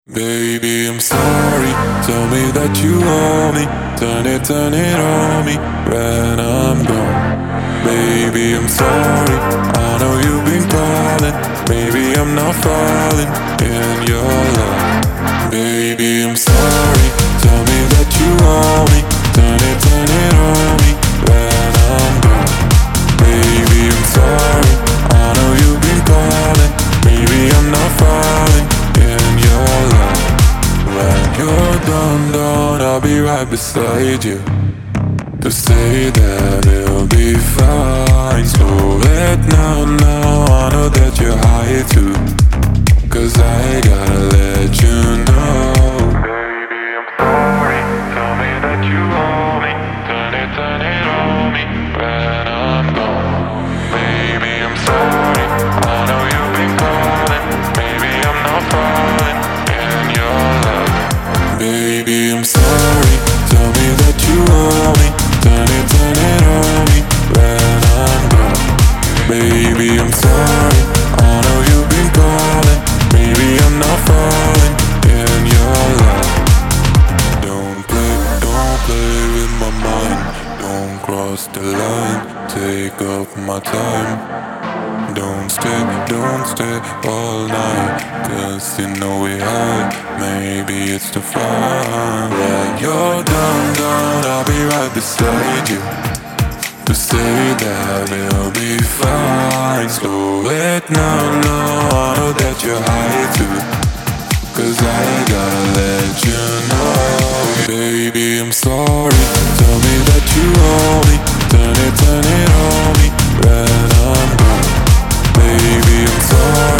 Baby, I'm sorry. Tell me that you want me. Turn it on me when I'm gone. Baby, I'm sorry. I know you've been calling. Maybe I'm not falling in your love. Baby, I'm sorry. Tell me that you want me. Turn it on me when I'm gone. Baby, I'm sorry. I know you've been calling. Maybe I'm not falling in your love. When you're done, I'll be right beside you to say that it'll be fine. Slow it now, I know that you're high too, 'cause I gotta let you know. Baby, I'm sorry. Tell me that you want me. Turn it on me when I'm gone. Baby, I'm sorry. I know you've been calling. Maybe I'm not falling in your love. Baby, I'm sorry. Tell me that you want me. Turn it on me when I'm gone. Baby, I'm sorry. I know you've been calling. Maybe I'm not falling in your love. Don't play with my mind. Don't cross the line. Take up my time. Don't stay all night, 'cause you know we hide. Maybe it's the fun. When you're done, I'll be right beside you to say that it'll be fine. Slow it now, I know that you're high too, 'cause I gotta let you know. Baby, I'm sorry. Tell me that you want me. Turn it on me when I'm gone. Baby, I'm sorry.